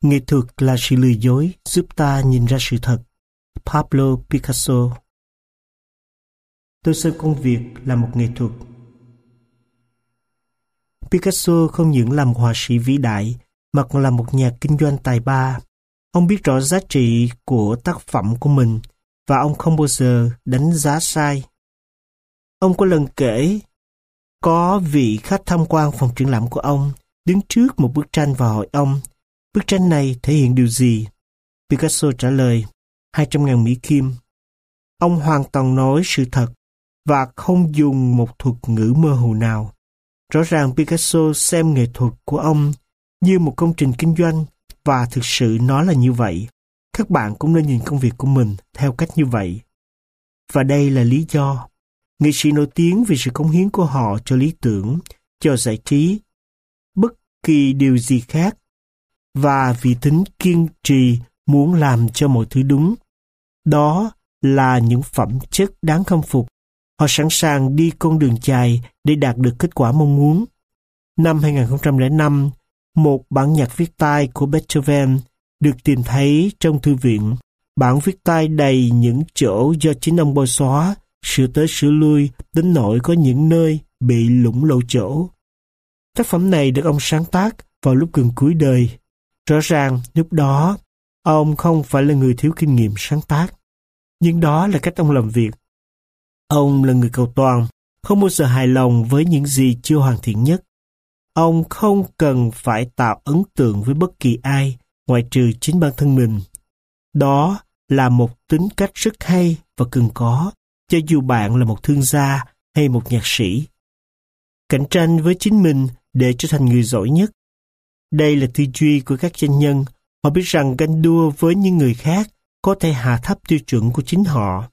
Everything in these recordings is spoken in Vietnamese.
Nghệ thuật là sự lừa dối giúp ta nhìn ra sự thật. Pablo Picasso. Tôi xem công việc là một nghệ thuật. Picasso không những là một họa sĩ vĩ đại, mà còn là một nhà kinh doanh tài ba. Ông biết rõ giá trị của tác phẩm của mình, và ông không bao giờ đánh giá sai. Ông có lần kể, có vị khách tham quan phòng triển lãm của ông, đứng trước một bức tranh và hỏi ông, bức tranh này thể hiện điều gì? Picasso trả lời, 200.000 Mỹ Kim. Ông hoàn toàn nói sự thật, và không dùng một thuật ngữ mơ hồ nào. Rõ ràng Picasso xem nghệ thuật của ông như một công trình kinh doanh, và thực sự nó là như vậy. Các bạn cũng nên nhìn công việc của mình theo cách như vậy. Và đây là lý do. Nghệ sĩ nổi tiếng vì sự cống hiến của họ cho lý tưởng, cho giải trí, bất kỳ điều gì khác, và vì tính kiên trì muốn làm cho mọi thứ đúng. Đó là những phẩm chất đáng khâm phục. Họ sẵn sàng đi con đường dài để đạt được kết quả mong muốn. Năm 2005, một bản nhạc viết tay của Beethoven được tìm thấy trong thư viện. Bản viết tay đầy những chỗ do chính ông bôi xóa, sửa tới sửa lui đến nỗi có những nơi bị lủng lỗ chỗ. Tác phẩm này được ông sáng tác vào lúc gần cuối đời. Rõ ràng lúc đó ông không phải là người thiếu kinh nghiệm sáng tác, nhưng đó là cách ông làm việc. Ông là người cầu toàn, không bao giờ hài lòng với những gì chưa hoàn thiện nhất. Ông không cần phải tạo ấn tượng với bất kỳ ai, ngoại trừ chính bản thân mình. Đó là một tính cách rất hay và cần có, cho dù bạn là một thương gia hay một nhạc sĩ. Cạnh tranh với chính mình để trở thành người giỏi nhất. Đây là tư duy của các doanh nhân. Họ biết rằng ganh đua với những người khác có thể hạ thấp tiêu chuẩn của chính họ.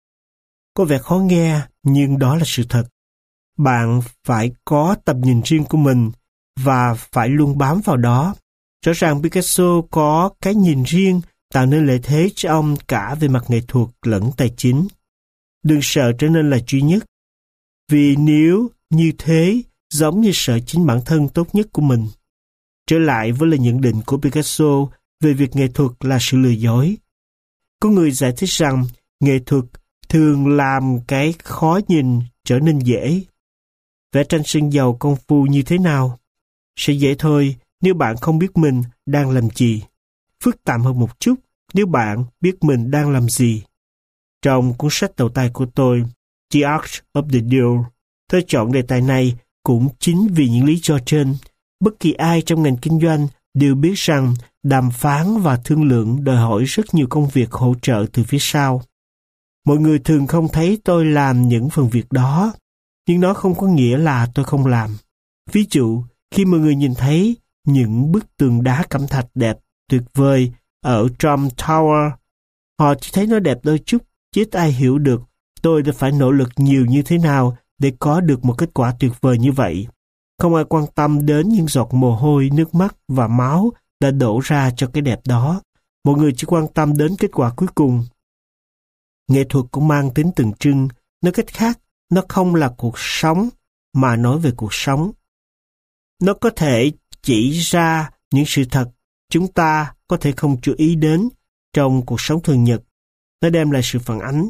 Có vẻ khó nghe, nhưng đó là sự thật. Bạn phải có tầm nhìn riêng của mình và phải luôn bám vào đó. Rõ ràng Picasso có cái nhìn riêng tạo nên lợi thế cho ông cả về mặt nghệ thuật lẫn tài chính. Đừng sợ trở nên là duy nhất. Vì nếu như thế, giống như sợ chính bản thân tốt nhất của mình. Trở lại với lời nhận định của Picasso về việc nghệ thuật là sự lừa dối. Có người giải thích rằng nghệ thuật thường làm cái khó nhìn trở nên dễ. Vẽ tranh sơn dầu công phu như thế nào? Sẽ dễ thôi nếu bạn không biết mình đang làm gì. Phức tạp hơn một chút nếu bạn biết mình đang làm gì. Trong cuốn sách đầu tay của tôi, The Art of the Deal, tôi chọn đề tài này cũng chính vì những lý do trên. Bất kỳ ai trong ngành kinh doanh đều biết rằng đàm phán và thương lượng đòi hỏi rất nhiều công việc hỗ trợ từ phía sau. Mọi người thường không thấy tôi làm những phần việc đó, nhưng nó không có nghĩa là tôi không làm. Ví dụ, khi mọi người nhìn thấy những bức tường đá cẩm thạch đẹp, tuyệt vời ở Trump Tower, họ chỉ thấy nó đẹp đôi chút, chứ ít ai hiểu được tôi đã phải nỗ lực nhiều như thế nào để có được một kết quả tuyệt vời như vậy. Không ai quan tâm đến những giọt mồ hôi, nước mắt và máu đã đổ ra cho cái đẹp đó. Mọi người chỉ quan tâm đến kết quả cuối cùng. Nghệ thuật cũng mang tính tượng trưng. Nói cách khác, nó không là cuộc sống, mà nói về cuộc sống. Nó có thể chỉ ra những sự thật chúng ta có thể không chú ý đến trong cuộc sống thường nhật. Nó đem lại sự phản ánh.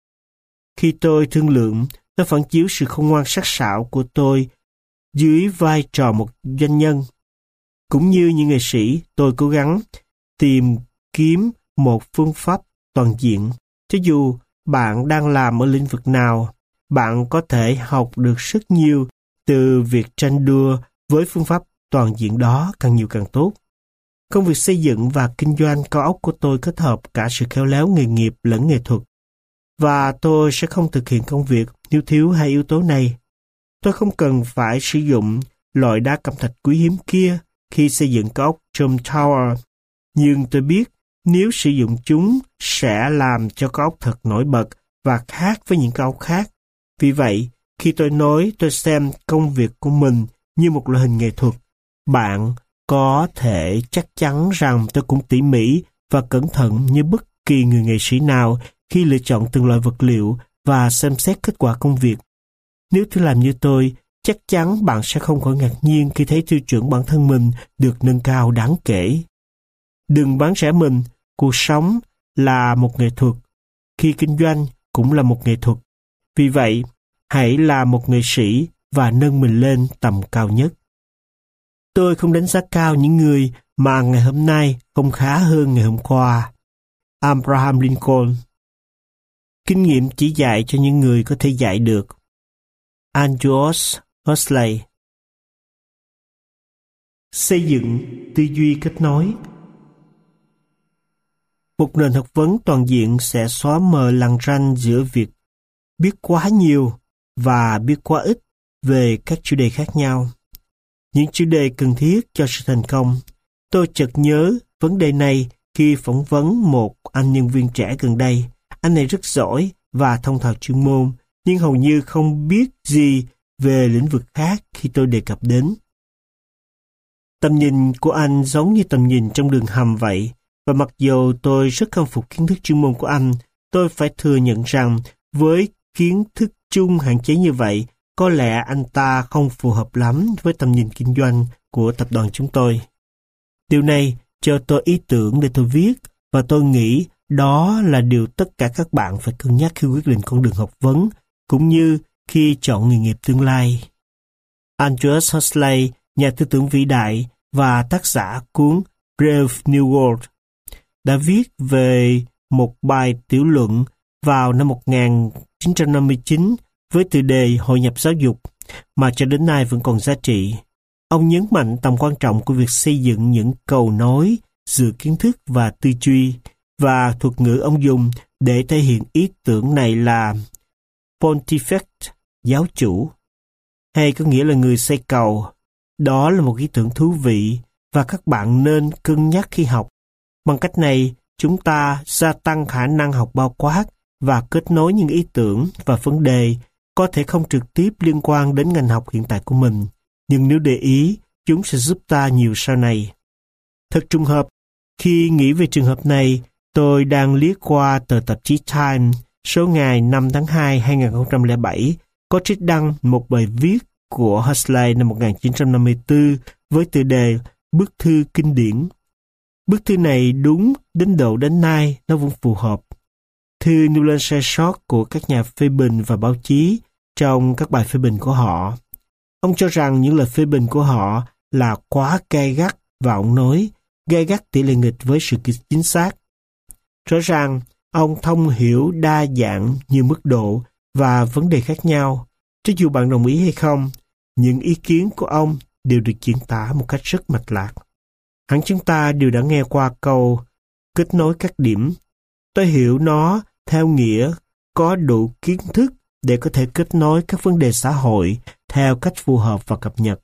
Khi tôi thương lượng, nó phản chiếu sự khôn ngoan sắc sảo của tôi dưới vai trò một doanh nhân. Cũng như những nghệ sĩ, tôi cố gắng tìm kiếm một phương pháp toàn diện. Cho dù bạn đang làm ở lĩnh vực nào, bạn có thể học được rất nhiều từ việc tranh đua với phương pháp toàn diện đó, càng nhiều càng tốt. Công việc xây dựng và kinh doanh cao ốc của tôi kết hợp cả sự khéo léo nghề nghiệp lẫn nghệ thuật. Và tôi sẽ không thực hiện công việc nếu thiếu hai yếu tố này. Tôi không cần phải sử dụng loại đá cẩm thạch quý hiếm kia khi xây dựng cao ốc Trump Tower. Nhưng tôi biết nếu sử dụng chúng sẽ làm cho cao ốc thật nổi bật và khác với những cao ốc khác. Vì vậy, khi tôi nói tôi xem công việc của mình như một loại hình nghệ thuật, bạn có thể chắc chắn rằng tôi cũng tỉ mỉ và cẩn thận như bất kỳ người nghệ sĩ nào khi lựa chọn từng loại vật liệu và xem xét kết quả công việc. Nếu thử làm như tôi, chắc chắn bạn sẽ không khỏi ngạc nhiên khi thấy tiêu chuẩn bản thân mình được nâng cao đáng kể. Đừng bán rẻ mình, cuộc sống là một nghệ thuật, khi kinh doanh cũng là một nghệ thuật. Vì vậy, hãy là một nghệ sĩ và nâng mình lên tầm cao nhất. Tôi không đánh giá cao những người mà ngày hôm nay không khá hơn ngày hôm qua. Abraham Lincoln. Kinh nghiệm chỉ dạy cho những người có thể dạy được. Aldous Huxley. Xây dựng tư duy kết nối. Một nền học vấn toàn diện sẽ xóa mờ lằn ranh giữa việc biết quá nhiều và biết quá ít về các chủ đề khác nhau. Những chủ đề cần thiết cho sự thành công. Tôi chợt nhớ vấn đề này khi phỏng vấn một anh nhân viên trẻ gần đây. Anh này rất giỏi và thông thạo chuyên môn, nhưng hầu như không biết gì về lĩnh vực khác khi tôi đề cập đến. Tầm nhìn của anh giống như tầm nhìn trong đường hầm vậy, và mặc dù tôi rất khâm phục kiến thức chuyên môn của anh, tôi phải thừa nhận rằng với kiến thức chung hạn chế như vậy, có lẽ anh ta không phù hợp lắm với tầm nhìn kinh doanh của tập đoàn chúng tôi. Điều này cho tôi ý tưởng để tôi viết, và tôi nghĩ đó là điều tất cả các bạn phải cân nhắc khi quyết định con đường học vấn, cũng như khi chọn nghề nghiệp tương lai. Aldous Huxley, nhà tư tưởng vĩ đại và tác giả cuốn Brave New World, đã viết về một bài tiểu luận vào năm 1959 với tựa đề Hội nhập giáo dục, mà cho đến nay vẫn còn giá trị. Ông nhấn mạnh tầm quan trọng của việc xây dựng những cầu nối giữa kiến thức và tư duy, và thuật ngữ ông dùng để thể hiện ý tưởng này là Pontifex, giáo chủ, hay có nghĩa là người xây cầu. Đó là một ý tưởng thú vị và các bạn nên cân nhắc khi học. Bằng cách này, chúng ta gia tăng khả năng học bao quát và kết nối những ý tưởng và vấn đề có thể không trực tiếp liên quan đến ngành học hiện tại của mình, nhưng nếu để ý, chúng sẽ giúp ta nhiều sau này. Thật trùng hợp, khi nghĩ về trường hợp này, tôi đang liếc qua tờ tạp chí Time số ngày 5 tháng 2 2007 có trích đăng một bài viết của Huxley năm 1954 với tựa đề Bức thư kinh điển. Bức thư này đúng đến độ đến nay nó vẫn phù hợp. Thư nêu lên sai sót của các nhà phê bình và báo chí trong các bài phê bình của họ. Ông cho rằng những lời phê bình của họ là quá gay gắt, và ông nói gay gắt tỷ lệ nghịch với sự chính xác. Rõ ràng, ông thông hiểu đa dạng như mức độ và vấn đề khác nhau. Cho dù bạn đồng ý hay không, những ý kiến của ông đều được diễn tả một cách rất mạch lạc. Hẳn chúng ta đều đã nghe qua câu kết nối các điểm. Tôi hiểu nó theo nghĩa có đủ kiến thức để có thể kết nối các vấn đề xã hội theo cách phù hợp và cập nhật.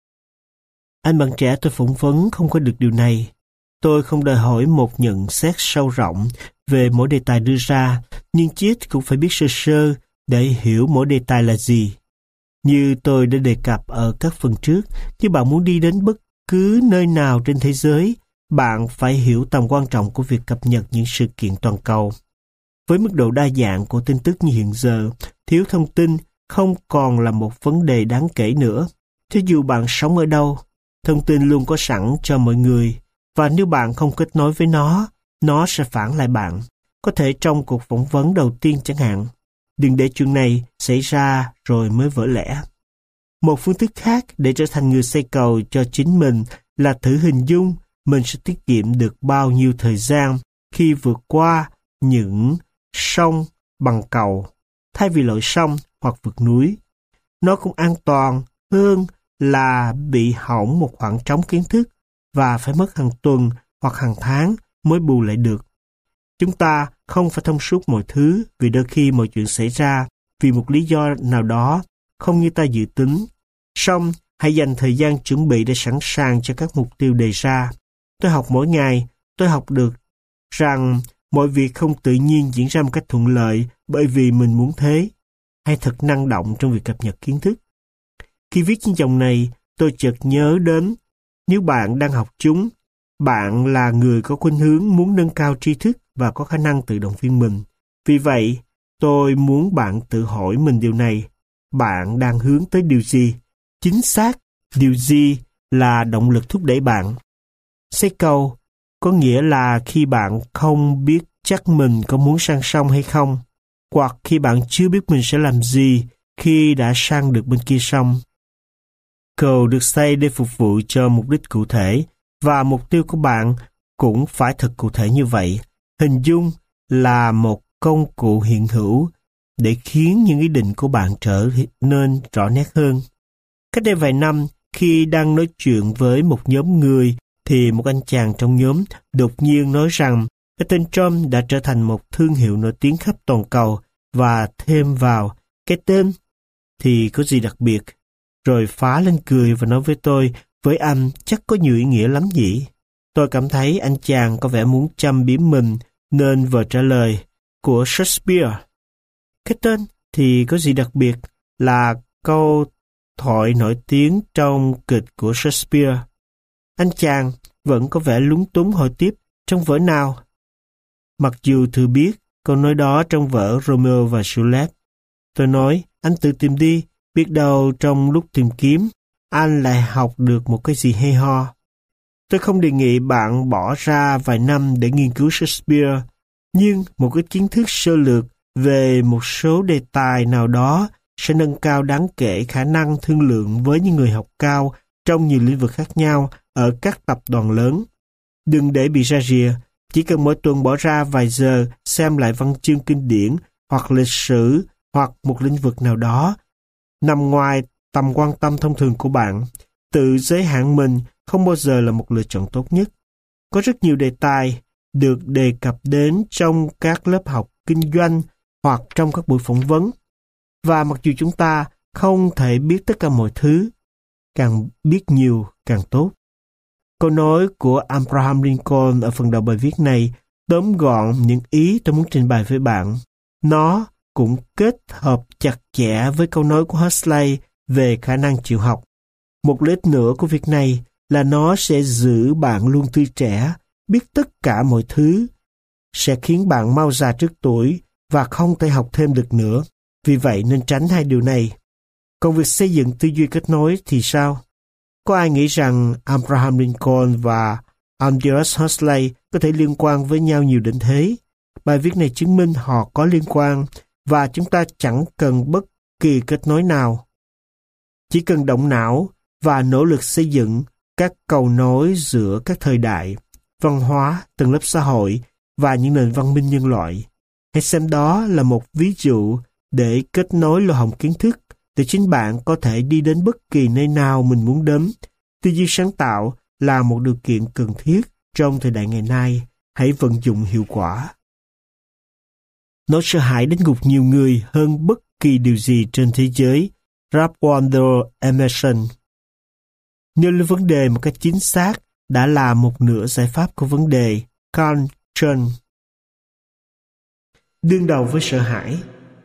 Anh bạn trẻ tôi phỏng vấn không có được điều này. Tôi không đòi hỏi một nhận xét sâu rộng về mỗi đề tài đưa ra, nhưng chí ít cũng phải biết sơ sơ để hiểu mỗi đề tài là gì. Như tôi đã đề cập ở các phần trước, nếu bạn muốn đi đến bất cứ nơi nào trên thế giới, bạn phải hiểu tầm quan trọng của việc cập nhật những sự kiện toàn cầu. Với mức độ đa dạng của tin tức như hiện giờ, thiếu thông tin không còn là một vấn đề đáng kể nữa. Cho dù bạn sống ở đâu, thông tin luôn có sẵn cho mọi người, và nếu bạn không kết nối với nó sẽ phản lại bạn. Có thể trong cuộc phỏng vấn đầu tiên chẳng hạn. Đừng để chuyện này xảy ra rồi mới vỡ lẽ. Một phương thức khác để trở thành người xây cầu cho chính mình là thử hình dung mình sẽ tiết kiệm được bao nhiêu thời gian khi vượt qua những sông bằng cầu, thay vì lội sông hoặc vượt núi. Nó cũng an toàn hơn là bị hỏng một khoảng trống kiến thức và phải mất hàng tuần hoặc hàng tháng mới bù lại được. Chúng ta không phải thông suốt mọi thứ vì đôi khi mọi chuyện xảy ra vì một lý do nào đó không như ta dự tính. Song, hãy dành thời gian chuẩn bị để sẵn sàng cho các mục tiêu đề ra. Tôi học mỗi ngày, tôi học được rằng mọi việc không tự nhiên diễn ra một cách thuận lợi bởi vì mình muốn thế. Hãy thật năng động trong việc cập nhật kiến thức. Khi viết những dòng này, tôi chợt nhớ đến nếu bạn đang học chúng, bạn là người có khuynh hướng muốn nâng cao tri thức và có khả năng tự động viên mình. Vì vậy, tôi muốn bạn tự hỏi mình điều này. Bạn đang hướng tới điều gì? Chính xác, điều gì là động lực thúc đẩy bạn? Xây cầu có nghĩa là khi bạn không biết chắc mình có muốn sang sông hay không, hoặc khi bạn chưa biết mình sẽ làm gì khi đã sang được bên kia sông. Cầu được xây để phục vụ cho mục đích cụ thể, và mục tiêu của bạn cũng phải thật cụ thể như vậy. Hình dung là một công cụ hiện hữu để khiến những ý định của bạn trở nên rõ nét hơn. Cách đây vài năm, khi đang nói chuyện với một nhóm người, thì một anh chàng trong nhóm đột nhiên nói rằng cái tên Trump đã trở thành một thương hiệu nổi tiếng khắp toàn cầu, và thêm vào cái tên thì có gì đặc biệt. Rồi phá lên cười và nói với tôi, với anh chắc có nhiều ý nghĩa lắm nhỉ. Tôi cảm thấy anh chàng có vẻ muốn châm biếm mình, nên vừa trả lời, của Shakespeare. Cái tên thì có gì đặc biệt là câu thoại nổi tiếng trong kịch của Shakespeare. Anh chàng vẫn có vẻ lúng túng hỏi tiếp, trong vở nào? Mặc dù thừa biết câu nói đó trong vở Romeo và Juliet. Tôi nói, anh tự tìm đi, biết đâu trong lúc tìm kiếm, anh lại học được một cái gì hay ho. Tôi không đề nghị bạn bỏ ra vài năm để nghiên cứu Shakespeare, nhưng một cái kiến thức sơ lược về một số đề tài nào đó sẽ nâng cao đáng kể khả năng thương lượng với những người học cao trong nhiều lĩnh vực khác nhau ở các tập đoàn lớn. Đừng để bị ra rìa, chỉ cần mỗi tuần bỏ ra vài giờ xem lại văn chương kinh điển hoặc lịch sử hoặc một lĩnh vực nào đó nằm ngoài tầm quan tâm thông thường của bạn. Tự giới hạn mình không bao giờ là một lựa chọn tốt nhất. Có rất nhiều đề tài được đề cập đến trong các lớp học kinh doanh hoặc trong các buổi phỏng vấn. Và mặc dù chúng ta không thể biết tất cả mọi thứ, càng biết nhiều càng tốt. Câu nói của Abraham Lincoln ở phần đầu bài viết này tóm gọn những ý tôi muốn trình bày với bạn. Nó cũng kết hợp chặt chẽ với câu nói của Huxley về khả năng chịu học. Một lợi ích nữa của việc này là nó sẽ giữ bạn luôn tươi trẻ, biết tất cả mọi thứ, sẽ khiến bạn mau già trước tuổi và không thể học thêm được nữa. Vì vậy nên tránh hai điều này. Còn việc xây dựng tư duy kết nối thì sao? Có ai nghĩ rằng Abraham Lincoln và Aldous Huxley có thể liên quan với nhau nhiều đến thế? Bài viết này chứng minh họ có liên quan, và chúng ta chẳng cần bất kỳ kết nối nào. Chỉ cần động não và nỗ lực xây dựng các cầu nối giữa các thời đại, văn hóa, tầng lớp xã hội và những nền văn minh nhân loại. Hãy xem đó là một ví dụ để kết nối lỗ hổng kiến thức, để chính bạn có thể đi đến bất kỳ nơi nào mình muốn đến. Tư duy sáng tạo là một điều kiện cần thiết trong thời đại ngày nay. Hãy vận dụng hiệu quả. Nỗi sợ hãi đánh gục nhiều người hơn bất kỳ điều gì trên thế giới. Ralph Waldo Emerson. Nêu lên vấn đề một cách chính xác đã là một nửa giải pháp của vấn đề. Carl Jung. Đương đầu với sợ hãi.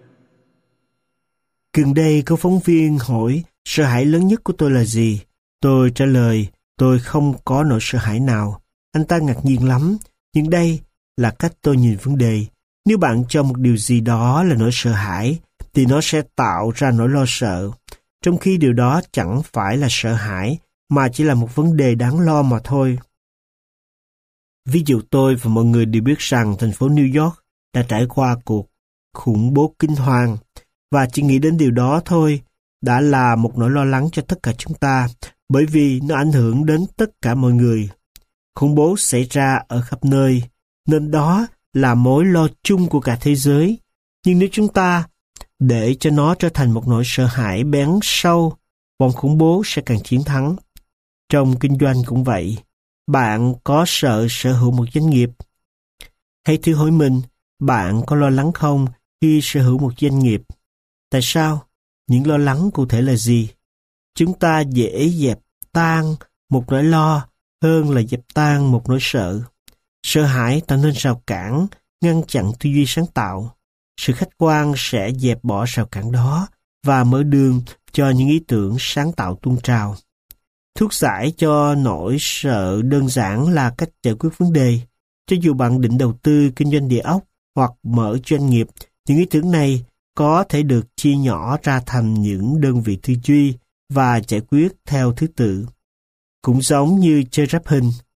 Gần đây có phóng viên hỏi sợ hãi lớn nhất của tôi là gì? Tôi trả lời tôi không có nỗi sợ hãi nào. Anh ta ngạc nhiên lắm, nhưng đây là cách tôi nhìn vấn đề. Nếu bạn cho một điều gì đó là nỗi sợ hãi, thì nó sẽ tạo ra nỗi lo sợ, trong khi điều đó chẳng phải là sợ hãi, mà chỉ là một vấn đề đáng lo mà thôi. Ví dụ tôi và mọi người đều biết rằng thành phố New York đã trải qua cuộc khủng bố kinh hoàng, và chỉ nghĩ đến điều đó thôi đã là một nỗi lo lắng cho tất cả chúng ta, bởi vì nó ảnh hưởng đến tất cả mọi người. Khủng bố xảy ra ở khắp nơi, nên đó là mối lo chung của cả thế giới. Nhưng nếu chúng ta để cho nó trở thành một nỗi sợ hãi bén sâu, bọn khủng bố sẽ càng chiến thắng. Trong kinh doanh cũng vậy. Bạn có sợ sở hữu một doanh nghiệp? Hãy thử hỏi mình, bạn có lo lắng không khi sở hữu một doanh nghiệp? Tại sao? Những lo lắng cụ thể là gì? Chúng ta dễ dẹp tan một nỗi lo hơn là dẹp tan một nỗi sợ. Sợ hãi tạo nên rào cản, ngăn chặn tư duy sáng tạo. Sự khách quan sẽ dẹp bỏ rào cản đó và mở đường cho những ý tưởng sáng tạo tuôn trào. Thuốc giải cho nỗi sợ đơn giản là cách giải quyết vấn đề. Cho dù bạn định đầu tư kinh doanh địa ốc hoặc mở doanh nghiệp, những ý tưởng này có thể được chia nhỏ ra thành những đơn vị tư duy và giải quyết theo thứ tự. Cũng giống như chơi ráp hình.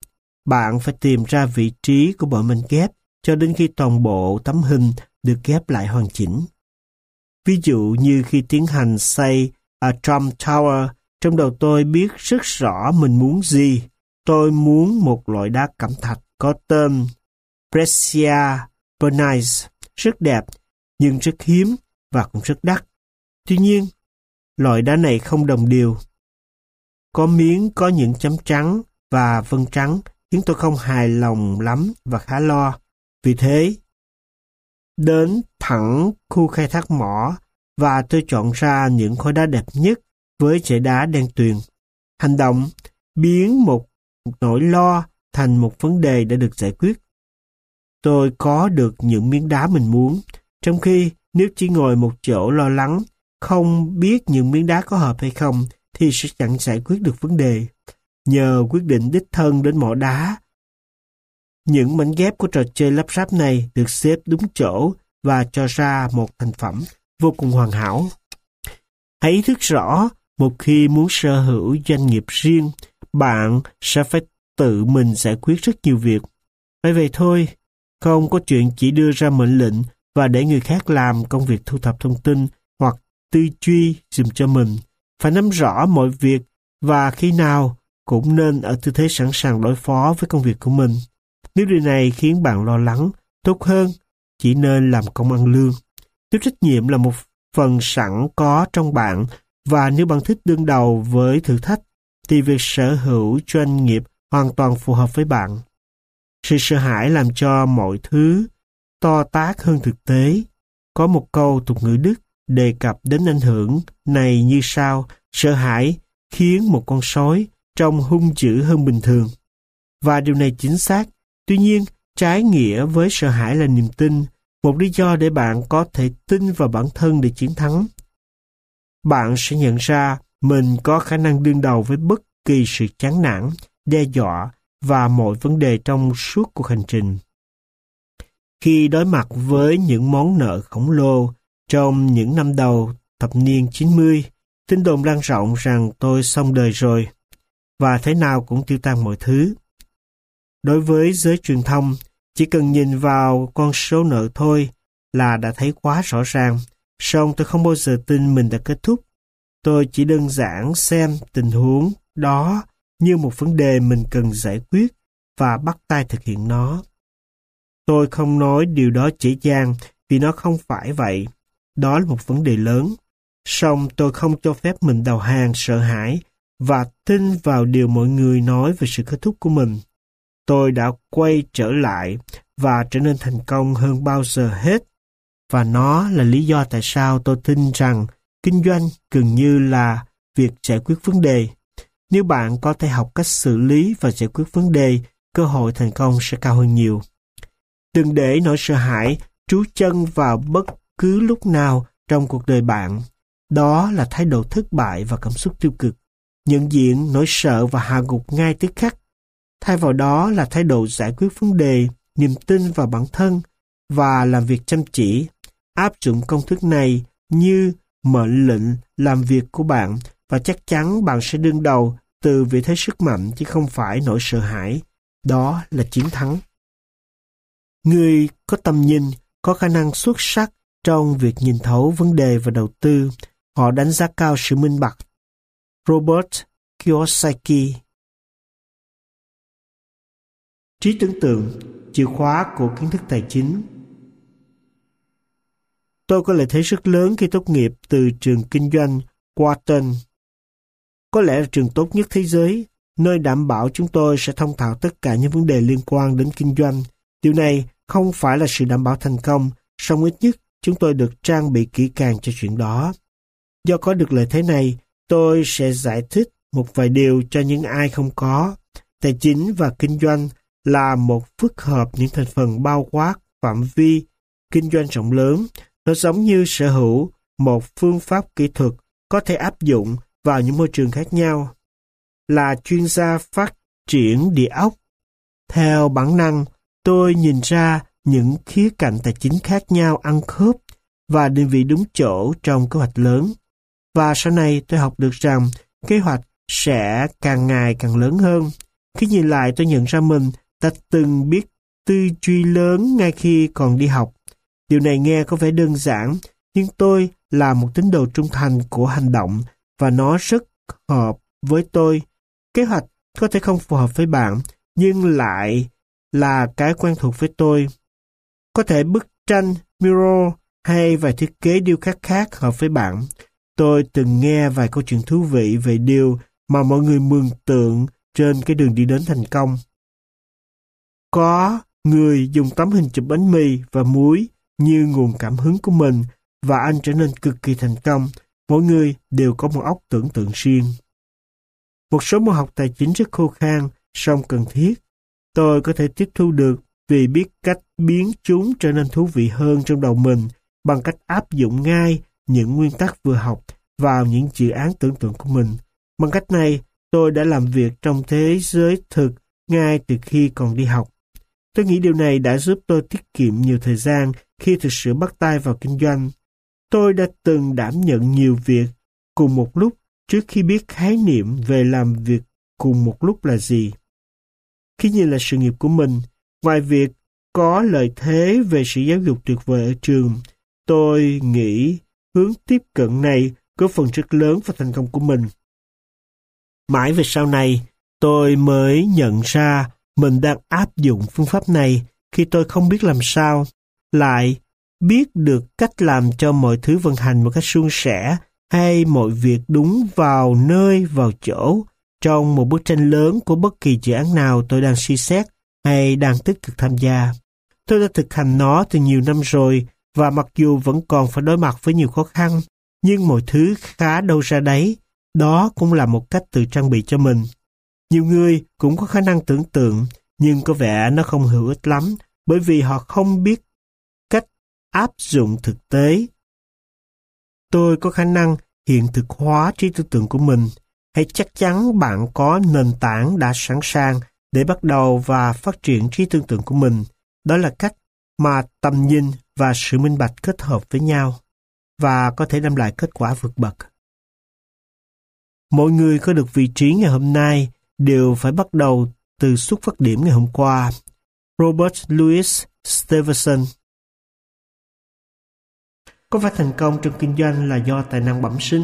bạn phải tìm ra vị trí của mọi mảnh ghép cho đến khi toàn bộ tấm hình được ghép lại hoàn chỉnh. Ví dụ như khi tiến hành xây Trump Tower, trong đầu tôi biết rất rõ mình muốn gì. Tôi muốn một loại đá cẩm thạch có tên Brescia Bernice, rất đẹp, nhưng rất hiếm và cũng rất đắt. Tuy nhiên, loại đá này không đồng đều. Có miếng có những chấm trắng và vân trắng khiến tôi không hài lòng lắm và khá lo. Vì thế, đến thẳng khu khai thác mỏ và tôi chọn ra những khối đá đẹp nhất với dải đá đen tuyền. Hành động biến một nỗi lo thành một vấn đề đã được giải quyết. Tôi có được những miếng đá mình muốn, trong khi nếu chỉ ngồi một chỗ lo lắng, không biết những miếng đá có hợp hay không, thì sẽ chẳng giải quyết được vấn đề. Nhờ quyết định đích thân đến mỏ đá, những mảnh ghép của trò chơi lắp ráp này được xếp đúng chỗ và cho ra một thành phẩm vô cùng hoàn hảo. Hãy ý thức rõ, một khi muốn sở hữu doanh nghiệp riêng, bạn sẽ phải tự mình giải quyết rất nhiều việc. Bởi vậy thôi, không có chuyện chỉ đưa ra mệnh lệnh và để người khác làm công việc thu thập thông tin hoặc tư duy dùm cho mình. Phải nắm rõ mọi việc và khi nào cũng nên ở tư thế sẵn sàng đối phó với công việc của mình. Nếu điều này khiến bạn lo lắng, tốt hơn, chỉ nên làm công ăn lương. Nếu trách nhiệm là một phần sẵn có trong bạn và nếu bạn thích đương đầu với thử thách, thì việc sở hữu doanh nghiệp hoàn toàn phù hợp với bạn. Sự sợ hãi làm cho mọi thứ to tát hơn thực tế. Có một câu tục ngữ Đức đề cập đến ảnh hưởng này như sau: sợ hãi khiến một con sói trông hung dữ hơn bình thường. Và điều này chính xác. Tuy nhiên, trái nghĩa với sợ hãi là niềm tin, một lý do để bạn có thể tin vào bản thân để chiến thắng. Bạn sẽ nhận ra mình có khả năng đương đầu với bất kỳ sự chán nản, đe dọa và mọi vấn đề trong suốt cuộc hành trình. Khi đối mặt với những món nợ khổng lồ trong những năm đầu thập niên 90, tin đồn lan rộng rằng tôi xong đời rồi và thế nào cũng tiêu tan mọi thứ. Đối với giới truyền thông, chỉ cần nhìn vào con số nợ thôi là đã thấy quá rõ ràng. Song tôi không bao giờ tin mình đã kết thúc. Tôi chỉ đơn giản xem tình huống đó như một vấn đề mình cần giải quyết và bắt tay thực hiện nó. Tôi không nói điều đó dễ dàng vì nó không phải vậy. Đó là một vấn đề lớn. Song tôi không cho phép mình đầu hàng sợ hãi và tin vào điều mọi người nói về sự kết thúc của mình. Tôi đã quay trở lại và trở nên thành công hơn bao giờ hết. Và nó là lý do tại sao tôi tin rằng kinh doanh gần như là việc giải quyết vấn đề. Nếu bạn có thể học cách xử lý và giải quyết vấn đề, cơ hội thành công sẽ cao hơn nhiều. Đừng để nỗi sợ hãi trú chân vào bất cứ lúc nào trong cuộc đời bạn. Đó là thái độ thất bại và cảm xúc tiêu cực. Nhận diện nỗi sợ và hạ gục ngay tức khắc. Thay vào đó là thái độ giải quyết vấn đề, niềm tin vào bản thân và làm việc chăm chỉ. Áp dụng công thức này như mệnh lệnh làm việc của bạn và chắc chắn bạn sẽ đương đầu từ vị thế sức mạnh chứ không phải nỗi sợ hãi. Đó là chiến thắng. Người có tầm nhìn, có khả năng xuất sắc trong việc nhìn thấu vấn đề và đầu tư. Họ đánh giá cao sự minh bạch. Robert Kiyosaki. Trí tưởng tượng, chìa khóa của kiến thức tài chính. Tôi có lợi thế rất lớn khi tốt nghiệp từ trường kinh doanh Wharton. Có lẽ là trường tốt nhất thế giới, nơi đảm bảo chúng tôi sẽ thông thạo tất cả những vấn đề liên quan đến kinh doanh. Điều này không phải là sự đảm bảo thành công, song ít nhất chúng tôi được trang bị kỹ càng cho chuyện đó. Do có được lợi thế này, tôi sẽ giải thích một vài điều cho những ai không có. Tài chính và kinh doanh là một phức hợp những thành phần bao quát phạm vi kinh doanh rộng lớn. Nó giống như sở hữu một phương pháp kỹ thuật có thể áp dụng vào những môi trường khác nhau. Là chuyên gia phát triển địa ốc, theo bản năng, tôi nhìn ra những khía cạnh tài chính khác nhau ăn khớp và định vị đúng chỗ trong kế hoạch lớn. Và sau này tôi học được rằng kế hoạch sẽ càng ngày càng lớn hơn. Khi nhìn lại tôi nhận ra mình đã từng biết tư duy lớn ngay khi còn đi học. Điều này nghe có vẻ đơn giản, nhưng tôi là một tín đồ trung thành của hành động và nó rất hợp với tôi. Kế hoạch có thể không phù hợp với bạn, nhưng lại là cái quen thuộc với tôi. Có thể bức tranh, mural hay vài thiết kế điêu khắc khác hợp với bạn. Tôi từng nghe vài câu chuyện thú vị về điều mà mọi người mường tượng trên cái đường đi đến thành công. Có người dùng tấm hình chụp bánh mì và muối như nguồn cảm hứng của mình và anh trở nên cực kỳ thành công. Mỗi người đều có một óc tưởng tượng riêng. Một số môn học tài chính rất khô khan, song cần thiết. Tôi có thể tiếp thu được vì biết cách biến chúng trở nên thú vị hơn trong đầu mình bằng cách áp dụng ngay những nguyên tắc vừa học vào những dự án tưởng tượng của mình. Bằng cách này, tôi đã làm việc trong thế giới thực ngay từ khi còn đi học. Tôi nghĩ điều này đã giúp tôi tiết kiệm nhiều thời gian khi thực sự bắt tay vào kinh doanh. Tôi đã từng đảm nhận nhiều việc cùng một lúc trước khi biết khái niệm về làm việc cùng một lúc là gì. Khi nhìn lại sự nghiệp của mình, ngoài việc có lợi thế về sự giáo dục tuyệt vời ở trường, tôi nghĩ hướng tiếp cận này có phần rất lớn vào thành công của mình. Mãi về sau này, tôi mới nhận ra mình đang áp dụng phương pháp này khi tôi không biết làm sao, lại biết được cách làm cho mọi thứ vận hành một cách suôn sẻ hay mọi việc đúng vào nơi vào chỗ trong một bức tranh lớn của bất kỳ dự án nào tôi đang suy xét hay đang tích cực tham gia. Tôi đã thực hành nó từ nhiều năm rồi và mặc dù vẫn còn phải đối mặt với nhiều khó khăn, nhưng mọi thứ khá đâu ra đấy. Đó cũng là một cách tự trang bị cho mình. Nhiều người cũng có khả năng tưởng tượng, nhưng có vẻ nó không hữu ích lắm bởi vì họ không biết cách áp dụng thực tế. Tôi có khả năng hiện thực hóa trí tưởng tượng của mình. Hãy chắc chắn bạn có nền tảng đã sẵn sàng để bắt đầu và phát triển trí tưởng tượng của mình. Đó là cách mà tầm nhìn và sự minh bạch kết hợp với nhau và có thể đem lại kết quả vượt bậc. Mọi người có được vị trí ngày hôm nay đều phải bắt đầu từ xuất phát điểm ngày hôm qua. Robert Louis Stevenson. Có phải thành công trong kinh doanh là do tài năng bẩm sinh?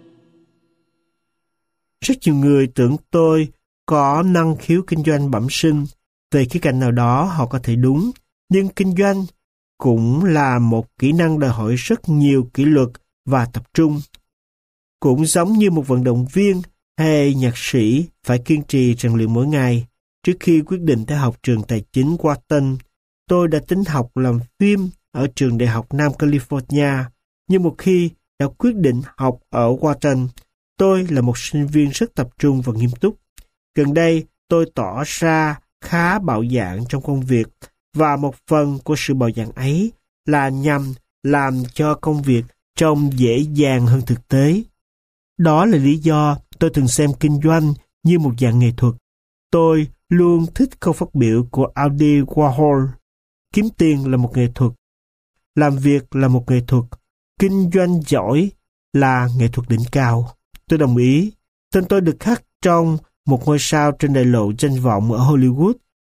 Rất nhiều người tưởng tôi có năng khiếu kinh doanh bẩm sinh. Về khía cạnh nào đó họ có thể đúng, nhưng kinh doanh cũng là một kỹ năng đòi hỏi rất nhiều kỷ luật và tập trung. Cũng giống như một vận động viên hay nhạc sĩ phải kiên trì rèn luyện mỗi ngày. Trước khi quyết định theo học trường tài chính Wharton, tôi đã tính học làm phim ở trường đại học Nam California. Nhưng một khi đã quyết định học ở Wharton, tôi là một sinh viên rất tập trung và nghiêm túc. Gần đây, tôi tỏ ra khá bạo dạn trong công việc, và một phần của sự bạo dạn ấy là nhằm làm cho công việc trông dễ dàng hơn thực tế. Đó là lý do tôi thường xem kinh doanh như một dạng nghệ thuật. Tôi luôn thích câu phát biểu của Andy Warhol. Kiếm tiền là một nghệ thuật. Làm việc là một nghệ thuật. Kinh doanh giỏi là nghệ thuật đỉnh cao. Tôi đồng ý. Tên tôi được khắc trong một ngôi sao trên đại lộ danh vọng ở Hollywood.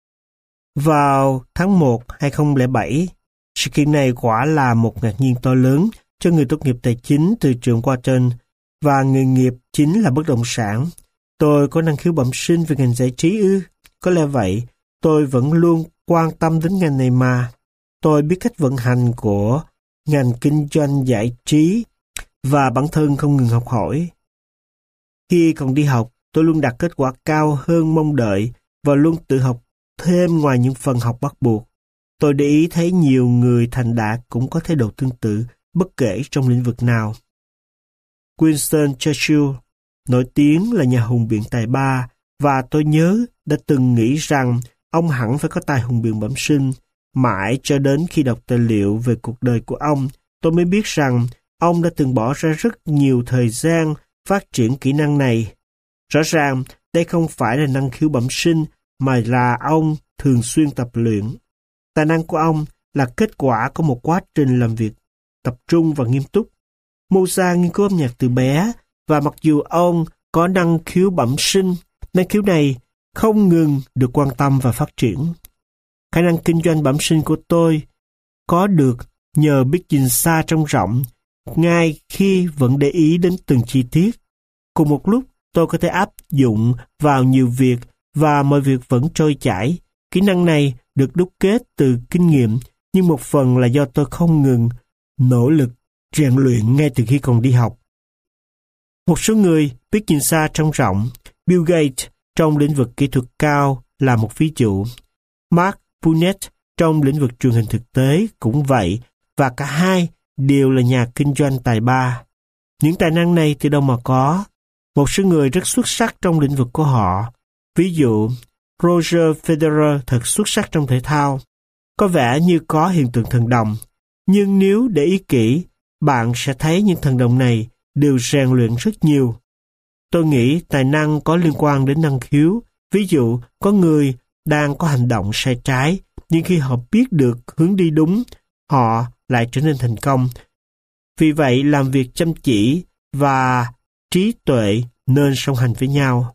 Vào tháng 1, 2007, sự kiện này quả là một ngạc nhiên to lớn cho người tốt nghiệp tài chính từ trường Wharton, và nghề nghiệp chính là bất động sản. Tôi có năng khiếu bẩm sinh về ngành giải trí ư? Có lẽ vậy, tôi vẫn luôn quan tâm đến ngành này mà. Tôi biết cách vận hành của ngành kinh doanh giải trí và bản thân không ngừng học hỏi. Khi còn đi học, tôi luôn đạt kết quả cao hơn mong đợi và luôn tự học thêm ngoài những phần học bắt buộc. Tôi để ý thấy nhiều người thành đạt cũng có thái độ tương tự, bất kể trong lĩnh vực nào. Winston Churchill nổi tiếng là nhà hùng biện tài ba, và tôi nhớ đã từng nghĩ rằng ông hẳn phải có tài hùng biện bẩm sinh. Mãi cho đến khi đọc tài liệu về cuộc đời của ông, tôi mới biết rằng ông đã từng bỏ ra rất nhiều thời gian phát triển kỹ năng này. Rõ ràng, đây không phải là năng khiếu bẩm sinh, mà là ông thường xuyên tập luyện. Tài năng của ông là kết quả của một quá trình làm việc tập trung và nghiêm túc. Mozart nghiên cứu âm nhạc từ bé, và mặc dù ông có năng khiếu bẩm sinh, năng khiếu này không ngừng được quan tâm và phát triển. Khả năng kinh doanh bẩm sinh của tôi có được nhờ biết nhìn xa trông rộng, ngay khi vẫn để ý đến từng chi tiết. Cùng một lúc, tôi có thể áp dụng vào nhiều việc và mọi việc vẫn trôi chảy. Kỹ năng này được đúc kết từ kinh nghiệm, nhưng một phần là do tôi không ngừng nỗ lực rèn luyện ngay từ khi còn đi học. Một số người biết nhìn xa trông rộng. Bill Gates trong lĩnh vực kỹ thuật cao là một ví dụ. Mark Burnett trong lĩnh vực truyền hình thực tế cũng vậy, và cả hai đều là nhà kinh doanh tài ba. Những tài năng này từ đâu mà có? Một số người rất xuất sắc trong lĩnh vực của họ. Ví dụ, Roger Federer thật xuất sắc trong thể thao. Có vẻ như có hiện tượng thần đồng. Nhưng nếu để ý kỹ, bạn sẽ thấy những thần đồng này đều rèn luyện rất nhiều. Tôi nghĩ tài năng có liên quan đến năng khiếu. Ví dụ, có người đang có hành động sai trái, nhưng khi họ biết được hướng đi đúng, họ lại trở nên thành công. Vì vậy, làm việc chăm chỉ và trí tuệ nên song hành với nhau.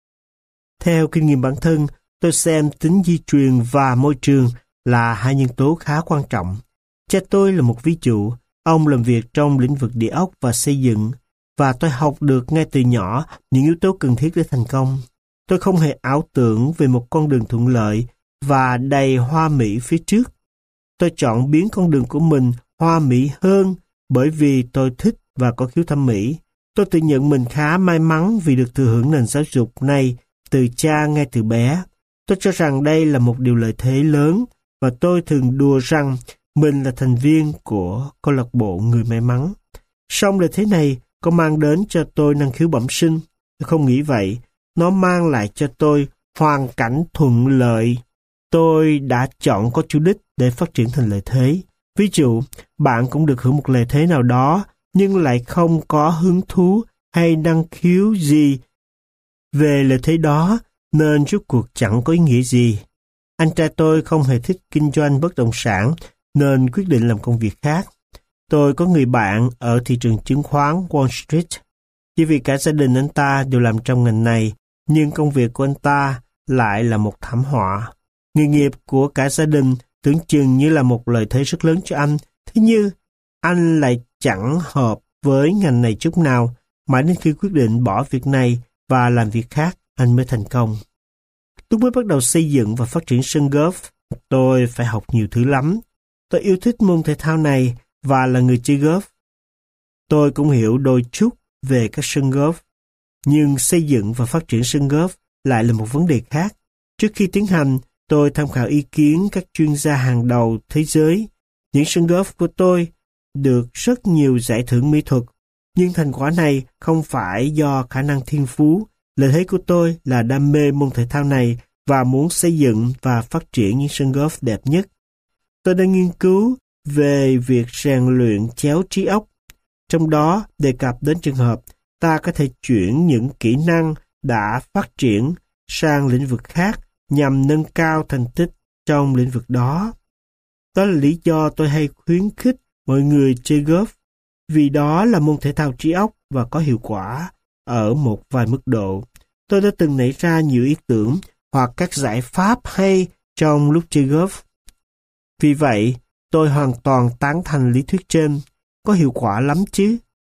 Theo kinh nghiệm bản thân, tôi xem tính di truyền và môi trường là hai nhân tố khá quan trọng. Cha tôi là một ví dụ. Ông làm việc trong lĩnh vực địa ốc và xây dựng, và tôi học được ngay từ nhỏ những yếu tố cần thiết để thành công. Tôi không hề ảo tưởng về một con đường thuận lợi và đầy hoa mỹ phía trước. Tôi chọn biến con đường của mình hoa mỹ hơn bởi vì tôi thích và có khiếu thẩm mỹ. Tôi tự nhận mình khá may mắn vì được thừa hưởng nền giáo dục này từ cha ngay từ bé. Tôi cho rằng đây là một điều lợi thế lớn, và tôi thường đùa rằng mình là thành viên của câu lạc bộ người may mắn. Song lợi thế này có mang đến cho tôi năng khiếu bẩm sinh? Tôi không nghĩ vậy. Nó mang lại cho tôi hoàn cảnh thuận lợi. Tôi đã chọn có chủ đích để phát triển thành lợi thế. Ví dụ, bạn cũng được hưởng một lợi thế nào đó, nhưng lại không có hứng thú hay năng khiếu gì về lợi thế đó, nên rốt cuộc chẳng có ý nghĩa gì. Anh trai tôi không hề thích kinh doanh bất động sản, nên quyết định làm công việc khác. Tôi có người bạn ở thị trường chứng khoán Wall Street. Chỉ vì cả gia đình anh ta đều làm trong ngành này, nhưng công việc của anh ta lại là một thảm họa. Nghề nghiệp của cả gia đình tưởng chừng như là một lợi thế rất lớn cho anh, thế nhưng anh lại chẳng hợp với ngành này chút nào, mãi đến khi quyết định bỏ việc này và làm việc khác, anh mới thành công. Lúc mới bắt đầu xây dựng và phát triển sân golf, tôi phải học nhiều thứ lắm. Tôi yêu thích môn thể thao này và là người chơi golf. Tôi cũng hiểu đôi chút về các sân golf, nhưng xây dựng và phát triển sân golf lại là một vấn đề khác. Trước khi tiến hành, tôi tham khảo ý kiến các chuyên gia hàng đầu thế giới. Những sân golf của tôi được rất nhiều giải thưởng mỹ thuật, nhưng thành quả này không phải do khả năng thiên phú. Lợi thế của tôi là đam mê môn thể thao này và muốn xây dựng và phát triển những sân golf đẹp nhất. Tôi đang nghiên cứu về việc rèn luyện chéo trí óc. Trong đó đề cập đến trường hợp ta có thể chuyển những kỹ năng đã phát triển sang lĩnh vực khác nhằm nâng cao thành tích trong lĩnh vực đó. Đó là lý do tôi hay khuyến khích mọi người chơi golf, vì đó là môn thể thao trí óc và có hiệu quả ở một vài mức độ. Tôi đã từng nảy ra nhiều ý tưởng hoặc các giải pháp hay trong lúc chơi golf. Vì vậy, tôi hoàn toàn tán thành lý thuyết trên. Có hiệu quả lắm chứ.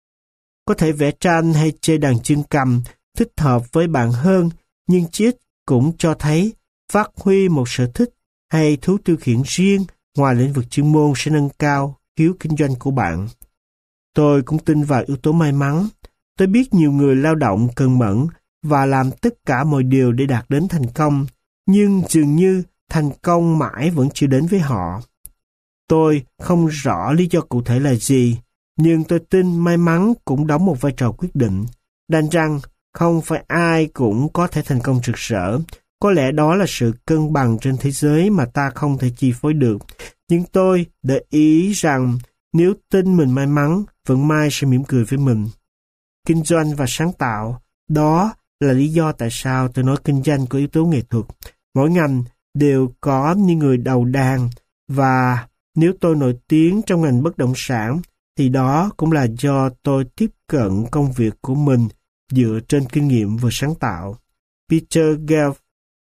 Có thể vẽ tranh hay chơi đàn chương cầm thích hợp với bạn hơn, nhưng Chit cũng cho thấy phát huy một sở thích hay thú tiêu khiển riêng ngoài lĩnh vực chuyên môn sẽ nâng cao khiếu kinh doanh của bạn. Tôi cũng tin vào yếu tố may mắn. Tôi biết nhiều người lao động cần mẫn và làm tất cả mọi điều để đạt đến thành công, nhưng dường như thành công mãi vẫn chưa đến với họ. Tôi không rõ lý do cụ thể là gì, nhưng tôi tin may mắn cũng đóng một vai trò quyết định. Đành rằng không phải ai cũng có thể thành công rực rỡ. Có lẽ đó là sự cân bằng trên thế giới mà ta không thể chi phối được. Nhưng tôi để ý rằng nếu tin mình may mắn, vận may sẽ mỉm cười với mình. Kinh doanh và sáng tạo, đó là lý do tại sao tôi nói kinh doanh có yếu tố nghệ thuật. Mỗi ngành đều có những người đầu đàn, và nếu tôi nổi tiếng trong ngành bất động sản, thì đó cũng là do tôi tiếp cận công việc của mình dựa trên kinh nghiệm vừa sáng tạo. Peter Gelf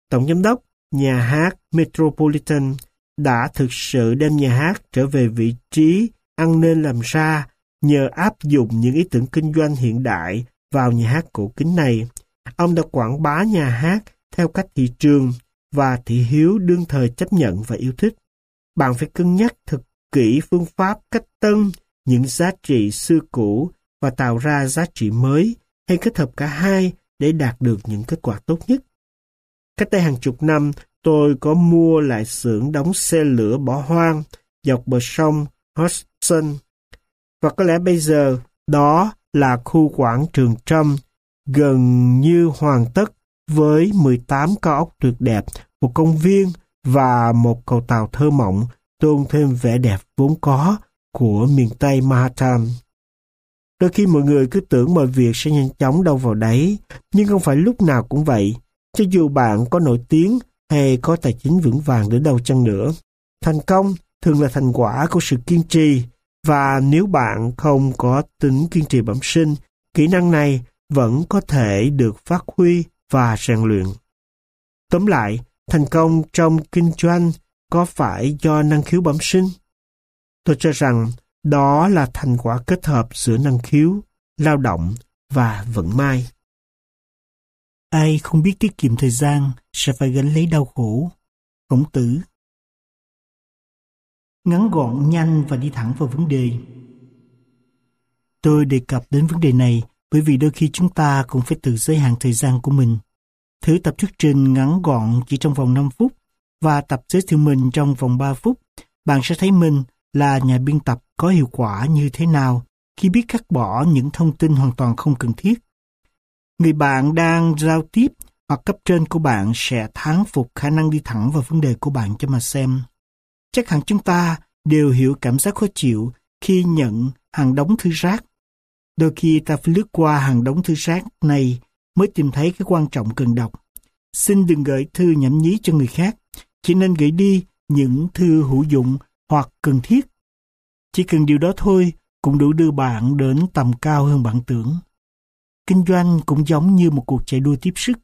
Tổng giám đốc nhà hát Metropolitan đã thực sự đem nhà hát trở về vị trí ăn nên làm ra nhờ áp dụng những ý tưởng kinh doanh hiện đại vào nhà hát cổ kính này. Ông đã quảng bá nhà hát theo cách thị trường và thị hiếu đương thời chấp nhận và yêu thích. Bạn phải cân nhắc thật kỹ phương pháp cách tân những giá trị xưa cũ và tạo ra giá trị mới, hay kết hợp cả hai để đạt được những kết quả tốt nhất. Cách đây hàng chục năm, tôi có mua lại xưởng đóng xe lửa bỏ hoang dọc bờ sông Hudson. Và có lẽ bây giờ đó là khu quảng trường Trump gần như hoàn tất với 18 cao ốc tuyệt đẹp, một công viên và một cầu tàu thơ mộng tôn thêm vẻ đẹp vốn có của miền Tây Manhattan. Đôi khi mọi người cứ tưởng mọi việc sẽ nhanh chóng đâu vào đấy, nhưng không phải lúc nào cũng vậy. Cho dù bạn có nổi tiếng hay có tài chính vững vàng đến đâu chăng nữa, thành công thường là thành quả của sự kiên trì, và nếu bạn không có tính kiên trì bẩm sinh, kỹ năng này vẫn có thể được phát huy và rèn luyện. Tóm lại, thành công trong kinh doanh có phải do năng khiếu bẩm sinh? Tôi cho rằng đó là thành quả kết hợp giữa năng khiếu, lao động và vận may. Ai không biết tiết kiệm thời gian sẽ phải gánh lấy đau khổ. Khổng Tử. Ngắn gọn, nhanh và đi thẳng vào vấn đề. Tôi đề cập đến vấn đề này bởi vì đôi khi chúng ta cũng phải tự giới hạn thời gian của mình. Thử tập thuyết trình ngắn gọn chỉ trong vòng 5 phút và tập giới thiệu mình trong vòng 3 phút. Bạn sẽ thấy mình là nhà biên tập có hiệu quả như thế nào khi biết cắt bỏ những thông tin hoàn toàn không cần thiết. Người bạn đang giao tiếp hoặc cấp trên của bạn sẽ thán phục khả năng đi thẳng vào vấn đề của bạn cho mà xem. Chắc hẳn chúng ta đều hiểu cảm giác khó chịu khi nhận hàng đống thư rác. Đôi khi ta phải lướt qua hàng đống thư rác này mới tìm thấy cái quan trọng cần đọc. Xin đừng gửi thư nhảm nhí cho người khác, chỉ nên gửi đi những thư hữu dụng hoặc cần thiết. Chỉ cần điều đó thôi cũng đủ đưa bạn đến tầm cao hơn bạn tưởng. Kinh doanh cũng giống như một cuộc chạy đua tiếp sức.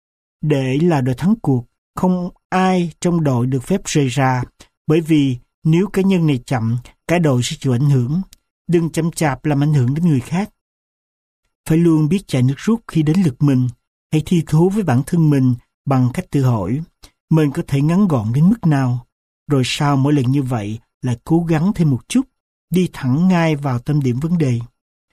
Để là đội thắng cuộc, không ai trong đội được phép rời ra, bởi vì nếu cá nhân này chậm, cả đội sẽ chịu ảnh hưởng. Đừng chậm chạp làm ảnh hưởng đến người khác. Phải luôn biết chạy nước rút khi đến lượt mình. Hãy thi thố với bản thân mình bằng cách tự hỏi, mình có thể ngắn gọn đến mức nào? Rồi sau mỗi lần như vậy, lại cố gắng thêm một chút, đi thẳng ngay vào tâm điểm vấn đề.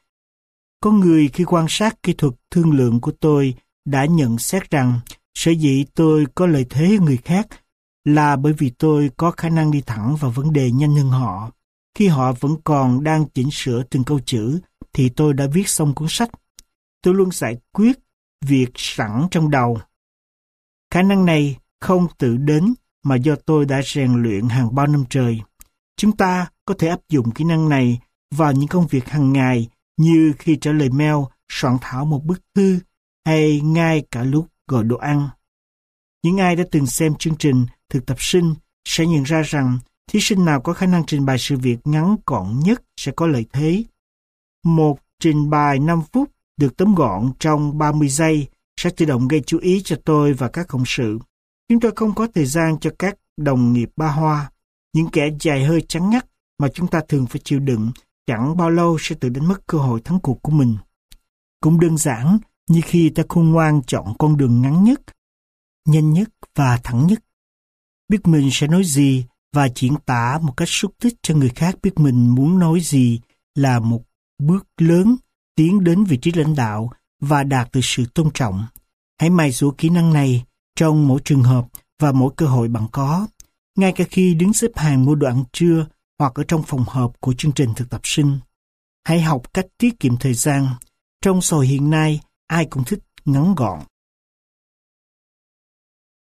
Có người khi quan sát kỹ thuật thương lượng của tôi đã nhận xét rằng sở dĩ tôi có lợi thế hơn người khác là bởi vì tôi có khả năng đi thẳng vào vấn đề nhanh hơn họ. Khi họ vẫn còn đang chỉnh sửa từng câu chữ thì tôi đã viết xong cuốn sách. Tôi luôn giải quyết việc sẵn trong đầu. Khả năng này không tự đến mà do tôi đã rèn luyện hàng bao năm trời. Chúng ta có thể áp dụng kỹ năng này vào những công việc hàng ngày như khi trả lời mail, soạn thảo một bức thư hay ngay cả lúc gọi đồ ăn. Những ai đã từng xem chương trình thực tập sinh sẽ nhận ra rằng thí sinh nào có khả năng trình bày sự việc ngắn gọn nhất sẽ có lợi thế. Một trình bày 5 phút được tóm gọn trong 30 giây sẽ tự động gây chú ý cho tôi và các cộng sự. Chúng tôi không có thời gian cho các đồng nghiệp ba hoa. Những kẻ dài hơi trắng ngắt mà chúng ta thường phải chịu đựng chẳng bao lâu sẽ tự đánh mất cơ hội thắng cuộc của mình. Cũng đơn giản như khi ta khôn ngoan chọn con đường ngắn nhất, nhanh nhất và thẳng nhất. Biết mình sẽ nói gì và diễn tả một cách xúc tích cho người khác biết mình muốn nói gì là một bước lớn tiến đến vị trí lãnh đạo và đạt được sự tôn trọng. Hãy mài giũa kỹ năng này trong mỗi trường hợp và mỗi cơ hội bạn có, ngay cả khi đứng xếp hàng mua đồ ăn trưa hoặc ở trong phòng họp của chương trình thực tập sinh. Hãy học cách tiết kiệm thời gian. Trong xã hội hiện nay, ai cũng thích ngắn gọn.